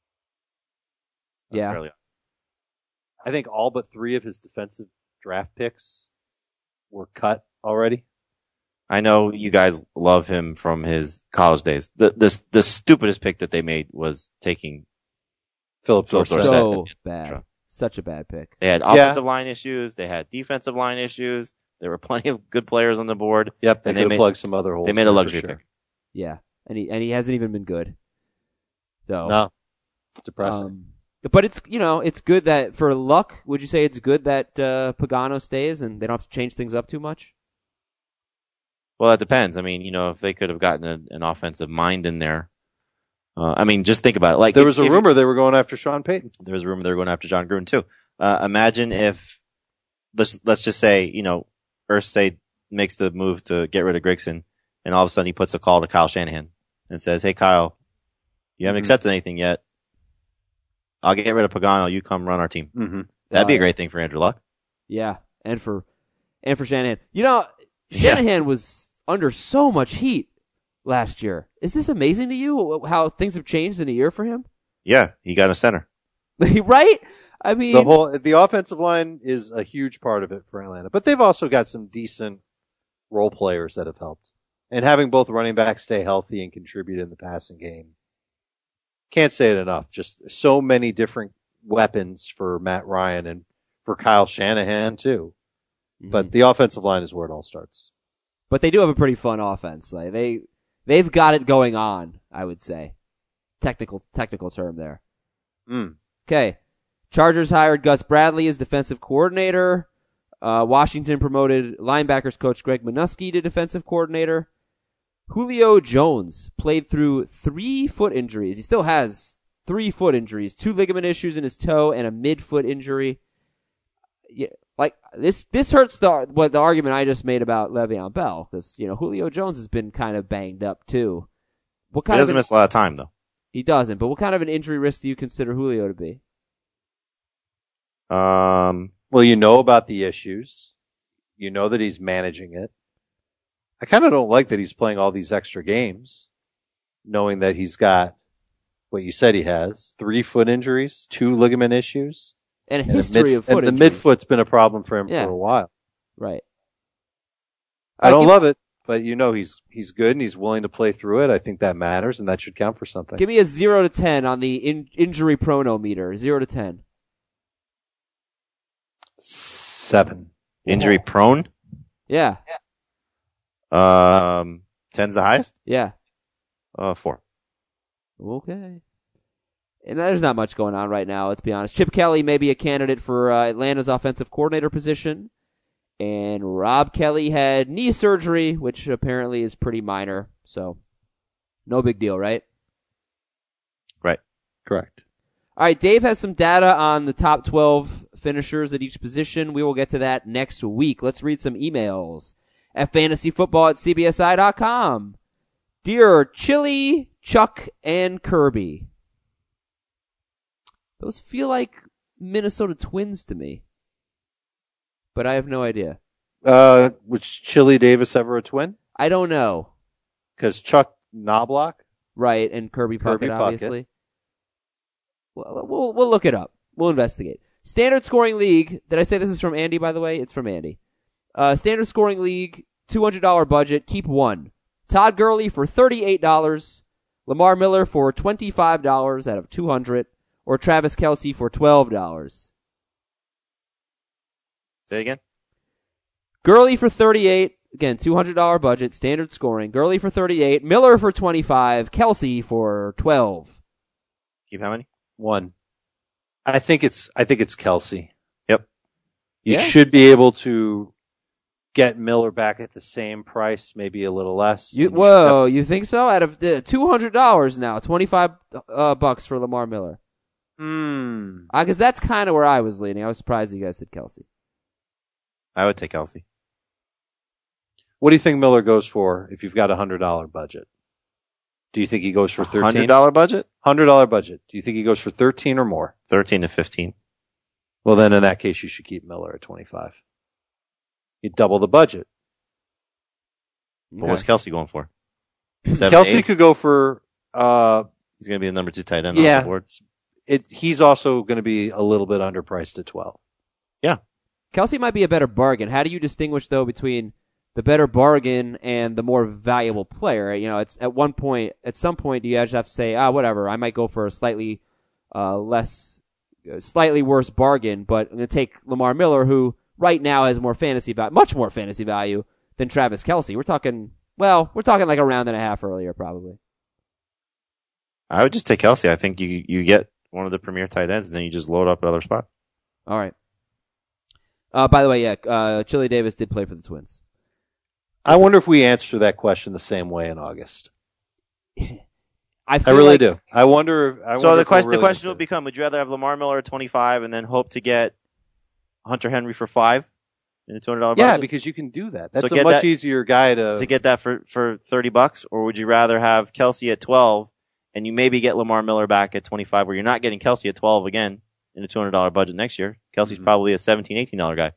That's Yeah. fairly- I think all but three of his defensive draft picks were cut already. I know you guys love him from his college days. The the the stupidest pick that they made was taking Philip Philip Dorsett. Dorsett. So bad. Such a bad pick. They had Yeah. offensive line issues. They had defensive line issues. There were plenty of good players on the board. Yep, they And could they have made- plugged some other holes. They made a there for luxury sure. pick. Yeah, and he and he hasn't even been good. So No, depressing. Um, but it's you know it's good that for luck. Would you say it's good that uh, Pagano stays and they don't have to change things up too much? Well, that depends. I mean, you know, if they could have gotten a, an offensive mind in there. Uh, I mean, just think about it. Like there if- was a if- rumor they were going after Sean Payton. There was a rumor they were going after John Gruden too. Uh, imagine if let's let's just say you know Irsay makes the move to get rid of Grigson, and all of a sudden he puts a call to Kyle Shanahan and says, "Hey, Kyle, you haven't Mhm. accepted anything yet. I'll get rid of Pagano. You come run our team." Mm-hmm. That'd Oh, be a yeah. great thing for Andrew Luck. Yeah, and for and for Shanahan, you know, Yeah. Shanahan was under so much heat last year. Is this amazing to you? How things have changed in a year for him, Yeah, he got a center. right? I mean, The whole the offensive line is a huge part of it for Atlanta, but they've also got some decent role players that have helped, and having both running backs stay healthy and contribute in the passing game. Can't say it enough. Just so many different weapons for Matt Ryan and for Kyle Shanahan too. But the offensive line is where it all starts. but they do have a pretty fun offense. Like they they've got it going on. I would say technical technical term there. Mm. Okay. Chargers hired Gus Bradley as defensive coordinator. Uh, Washington promoted linebackers coach Greg Minuski to defensive coordinator. Julio Jones played through three foot injuries. He still has three foot injuries, two ligament issues in his toe and a mid-foot injury. Yeah, like this, this hurts the what the argument I just made about Le'Veon Bell, because you know Julio Jones has been kind of banged up too. What He kind of doesn't an- miss a lot of time though. he doesn't, but what kind of an injury risk do you consider Julio to be? Um, Well, you know about the issues. You know that he's managing it. I kind of don't like that he's playing all these extra games, knowing that he's got what you said he has, three foot injuries, two ligament issues. And a and a history mid- of foot and the injuries. midfoot's been a problem for him Yeah. for a while. Right. I Uh, don't give- love it, but you know he's he's good and he's willing to play through it. I think that matters, and that should count for something. Give me a zero to ten on the in- injury pronometer. Zero to ten. Seven. injury prone. Yeah. Um, ten's the highest. Yeah. Uh, four. Okay. And there's not much going on right now, let's be honest. Chip Kelly may be a candidate for uh, Atlanta's offensive coordinator position. And Rob Kelly had knee surgery, which apparently is pretty minor. So, no big deal, right? Right. Correct. All right, Dave has some data on the top twelve finishers at each position. We will get to that next week. Let's read some emails. At fantasyfootball at c b s i dot com. Dear Chili, Chuck, and Kirby. Those feel like Minnesota Twins to me. But I have no idea. Uh, was Chili Davis ever a twin? I don't know. Because Chuck Knobloch. Right, and Kirby Puckett, Kirby Puckett. obviously. Well, we'll we'll look it up. We'll investigate. Standard scoring league. Did I say this is from Andy, by the way? It's from Andy. Uh, standard scoring league, two hundred dollars budget, keep one. Todd Gurley for thirty-eight dollars. Lamar Miller for twenty-five dollars out of two hundred dollars. Or Travis Kelce for twelve dollars. Say it again. Gurley for thirty-eight. Again, two hundred dollars budget, standard scoring. Gurley for thirty-eight. Miller for twenty-five. Kelce for twelve. Keep how many? One. I think it's I think it's Kelsey. Yep. You Yeah. should be able to get Miller back at the same price, maybe a little less. You, And you whoa, you think so? Out of the two hundred dollars now, twenty-five uh, bucks for Lamar Miller. should- Hmm. Because that's kind of where I was leaning. I was surprised you guys said Kelce. I would take Kelsey. What do you think Miller goes for if you've got a hundred dollar budget? Do you think he goes for thirteen? Hundred dollar budget. Hundred dollar budget. Do you think he goes for thirteen or more? Thirteen to fifteen. Well, then in that case, you should keep Miller at twenty-five. You double the budget. But what's Kelsey going for? Seven, Kelsey eight? could go for. Uh, He's going to be the number two tight end yeah, on the board. it. He's also going to be a little bit underpriced at twelve. Kelce might be a better bargain. How do you distinguish, though, between the better bargain and the more valuable player? You know, it's at one point, at some point, do you just have to say, ah, whatever, I might go for a slightly uh, less a slightly worse bargain, but I'm going to take Lamar Miller, who right now has more fantasy value, much more fantasy value than Travis Kelce. We're talking, well, we're talking like a round and a half earlier, probably. I would just take Kelce. I think you you get one of the premier tight ends, and then you just load up at other spots. All right. Uh, by the way, yeah, uh, Chili Davis did play for the Twins. I wonder if we answer that question the same way in August. I, feel I really like, do. I wonder. I So wonder the if question we're the really question will become: would you rather have Lamar Miller at twenty-five and then hope to get Hunter Henry for five in a two hundred dollar budget? Yeah, because you can do that. That's So a get much that- easier guy to. to get that for for thirty bucks, or would you rather have Kelce at twelve and you maybe get Lamar Miller back at twenty-five, where you're not getting Kelce at twelve again in a two hundred dollar budget next year? Kelsey's Mm-hmm. probably a seventeen, eighteen dollar guy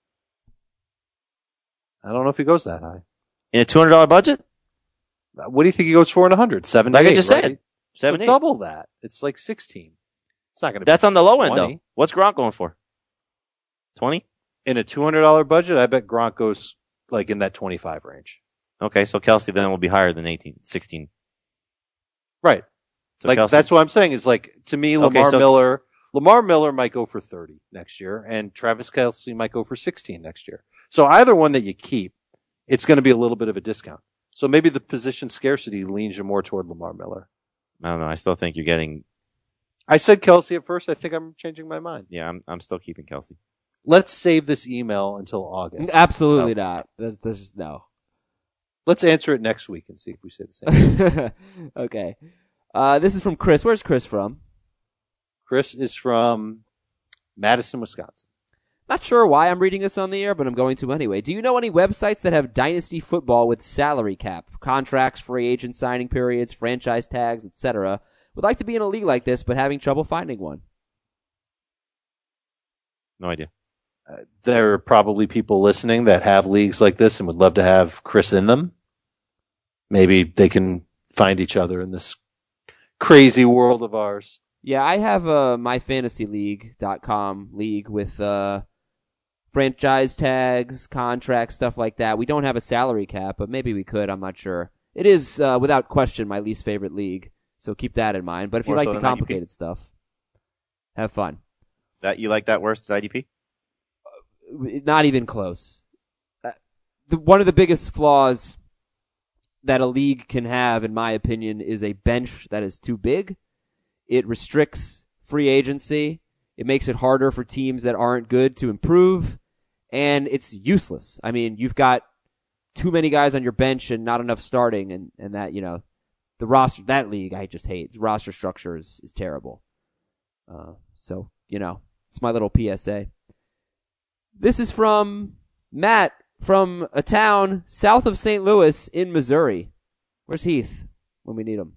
I don't know if he goes that high. in a two hundred dollar budget. What do you think he goes for in a hundred? Seven, Like to I eight, just right? said, seven, So eight. double that. It's like sixteen. It's not going to. That's on the low end twenty. though. What's Gronk going for? Twenty. In a two hundred dollar budget, I bet Gronk goes like in that twenty five range. Okay, so Kelce then will be higher than eighteen, sixteen. Right. So like Kelce, that's what I'm saying. Is like to me, Okay, Lamar so- Miller. Lamar Miller might go for thirty next year, and Travis Kelce might go for sixteen next year. So either one that you keep, it's going to be a little bit of a discount. So maybe the position scarcity leans you more toward Lamar Miller. I don't know. I still think you're getting. I said Kelce at first. I think I'm changing my mind. Yeah, I'm. I'm still keeping Kelce. Let's save this email until August. Absolutely No. not. That's, that's just no. Let's answer it next week and see if we say the same. Okay. Uh, this is from Chris. Where's Chris from? Chris is from Madison, Wisconsin. Not sure why I'm reading this on the air, but I'm going to anyway. Do you know any websites that have dynasty football with salary cap, contracts, free agent signing periods, franchise tags, et cetera? Would like to be in a league like this, but having trouble finding one. No idea. Uh, there are probably people listening that have leagues like this and would love to have Chris in them. Maybe they can find each other in this crazy world of ours. Yeah, I have a my fantasy league dot com league with uh, franchise tags, contracts, stuff like that. We don't have a salary cap, but maybe we could. I'm not sure. It is, uh, without question, my least favorite league, so keep that in mind. But if you More like so the than I D P? complicated stuff, have fun. That you like that worse than I D P? Not even close. Uh, the, one of the biggest flaws that a league can have, in my opinion, is a bench that is too big. It restricts free agency. It makes it harder for teams that aren't good to improve. And it's useless. I mean, you've got too many guys on your bench and not enough starting. And, and that, you know, the roster, that league I just hate. The roster structure is, is terrible. Uh, so, you know, it's my little P S A. This is from Matt from a town south of Saint Louis in Missouri. Where's Heath when we need him?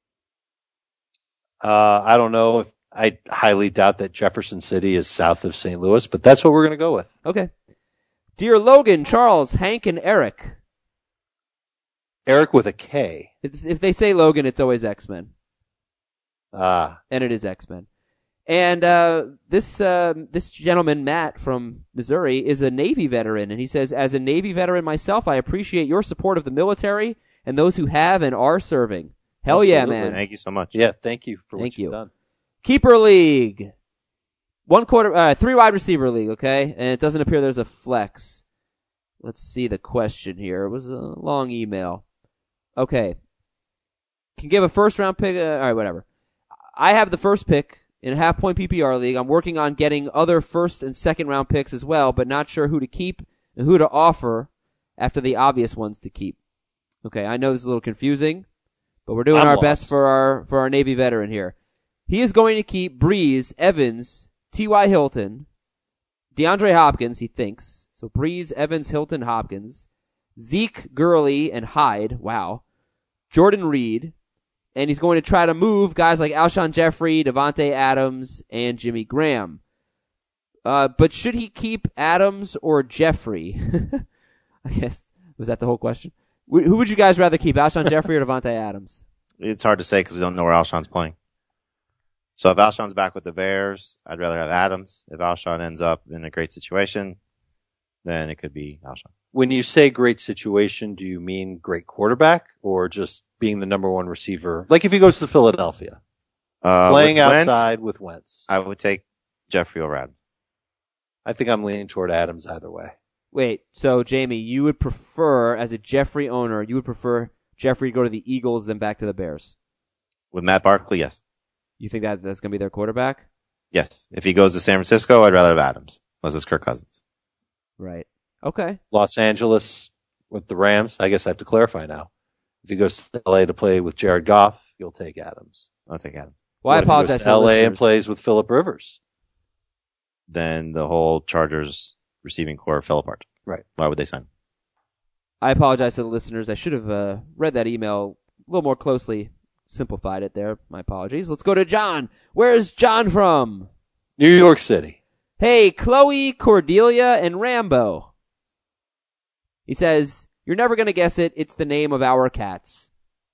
Uh, I don't know if I highly doubt that Jefferson City is south of Saint Louis, but that's what we're going to go with. Okay. Dear Logan, Charles, Hank, and Eric. Eric with a K. If, if they say Logan, it's always X-Men. Ah, And it is X-Men. And uh, this uh, this gentleman, Matt from Missouri, is a Navy veteran. And he says, as a Navy veteran myself, I appreciate your support of the military and those who have and are serving. Hell yeah, Absolutely. man. Thank you so much. yeah. Thank you for Thank what you've you. done. Keeper league. One quarter, uh, three wide receiver league, okay? And it doesn't appear there's a flex. Let's see the question here. It was a long email. Okay. Can give a first round pick. Uh, all right, whatever. I have the first pick in a half point P P R league. I'm working on getting other first and second round picks as well, but not sure who to keep and who to offer after the obvious ones to keep. Okay, I know this is a little confusing, but we're doing I'm our lost. best for our for our Navy veteran here. He is going to keep Breeze, Evans, T Y. Hilton, DeAndre Hopkins, he thinks. So Breeze, Evans, Hilton, Hopkins, Zeke, Gurley, and Hyde. Wow. Jordan Reed. And he's going to try to move guys like Alshon Jeffrey, Devontae Adams, and Jimmy Graham. Uh, but should he keep Adams or Jeffrey? I guess, was that the whole question? Wh- Who would you guys rather keep, Alshon Jeffrey or Devontae Adams? It's hard to say because we don't know where Alshon's playing. So if Alshon's back with the Bears, I'd rather have Adams. If Alshon ends up in a great situation, then it could be Alshon. When you say great situation, do you mean great quarterback or just being the number one receiver? Like if he goes to Philadelphia, Uh, playing with Wentz, outside with Wentz. I would take Jeffrey over Adams. I think I'm leaning toward Adams either way. Wait, so Jamie, you would prefer, as a Jeffrey owner, you would prefer Jeffrey to go to the Eagles than back to the Bears? With Matt Barkley, yes. You think that that's going to be their quarterback? Yes. If he goes to San Francisco, I'd rather have Adams. Unless it's Kirk Cousins. Right. Okay. Los Angeles with the Rams. I guess I have to clarify now. If he goes to L A to play with Jared Goff, you'll take Adams. I'll take Adams. Well, I What if he apologize goes to to L A listeners. and plays with Phillip Rivers. Then the whole Chargers receiving core fell apart. Right. Why would they sign him? I apologize to the listeners. I should have uh, read that email a little more closely, simplified it there. My apologies. Let's go to John. Where's John from? New York City. Hey, Chloe, Cordelia, and Rambo. He says, you're never going to guess it. It's the name of our cats.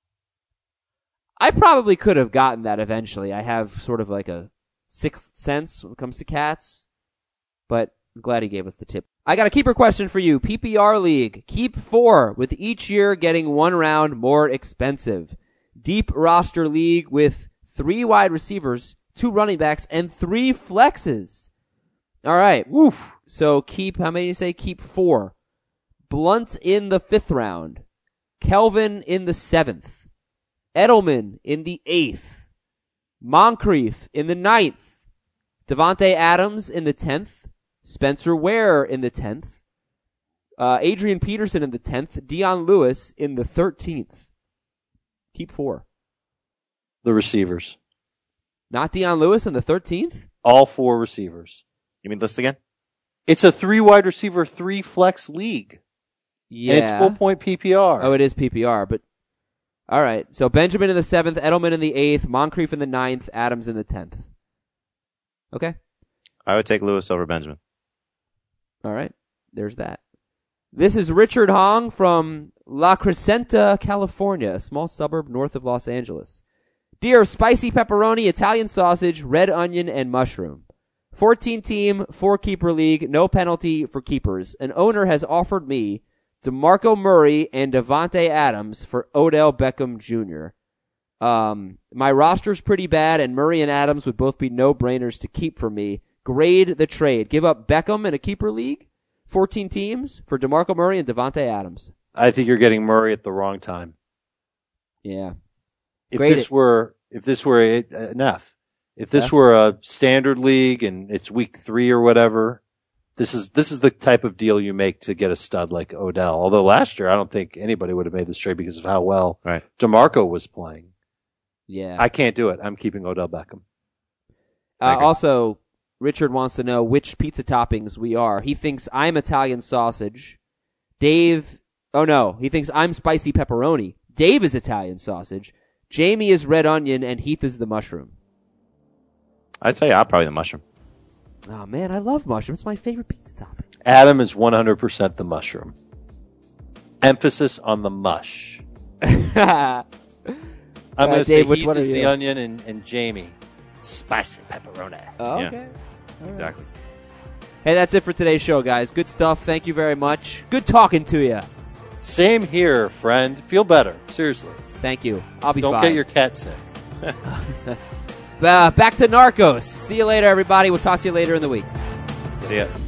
I probably could have gotten that eventually. I have sort of like a sixth sense when it comes to cats, but I'm glad he gave us the tip. I got a keeper question for you. P P R League. Keep four, with each year getting one round more expensive. Deep roster league with three wide receivers, two running backs, and three flexes. All right. Oof. So keep, how many do you say? Keep four. Blunt in the fifth round. Kelvin in the seventh. Edelman in the eighth. Moncrief in the ninth. Devontae Adams in the tenth. Spencer Ware in the tenth. Uh, Adrian Peterson in the tenth. Dion Lewis in the thirteenth. Keep four. The receivers. Not Dion Lewis in the thirteenth? All four receivers. You mean list again? It's a three wide receiver, three flex league. Yeah. And it's full point P P R. Oh, it is P P R, but all right. So Benjamin in the seventh, Edelman in the eighth, Moncrief in the ninth, Adams in the tenth. Okay. I would take Lewis over Benjamin. All right. There's that. This is Richard Hong from La Crescenta, California, a small suburb north of Los Angeles. Dear spicy pepperoni, Italian sausage, red onion, and mushroom. fourteen team, four keeper league, no penalty for keepers. An owner has offered me DeMarco Murray and Devontae Adams for Odell Beckham Junior Um, my roster's pretty bad, and Murray and Adams would both be no-brainers to keep for me. Grade the trade. Give up Beckham in a keeper league, fourteen teams, for DeMarco Murray and Devontae Adams. I think you're getting Murray at the wrong time. Yeah. If Grade this it. were, if this were a, an F, if this F? were a standard league and it's week three or whatever, this is this is the type of deal you make to get a stud like Odell. Although last year I don't think anybody would have made this trade because of how well Right. DeMarco was playing. Yeah. I can't do it. I'm keeping Odell Beckham. Uh, also, Richard wants to know which pizza toppings we are. He thinks I'm Italian sausage. Dave, oh no, he thinks I'm spicy pepperoni. Dave is Italian sausage. Jamie is red onion, and Heath is the mushroom. I'd say I'm probably the mushroom. Oh man, I love mushroom. It's my favorite pizza topping. Adam is one hundred percent the mushroom. Emphasis on the mush. uh, I'm going to say Dave, which Heath one are is the you? onion and, and Jamie. Spicy pepperoni. Oh, Yeah. okay. Exactly. Hey, that's it for today's show, guys. Good stuff. Thank you very much. Good talking to you. Same here, friend. Feel better. Seriously. Thank you. I'll be Don't fine. get your cat sick. Uh, back to Narcos. See you later, everybody. We'll talk to you later in the week. See ya.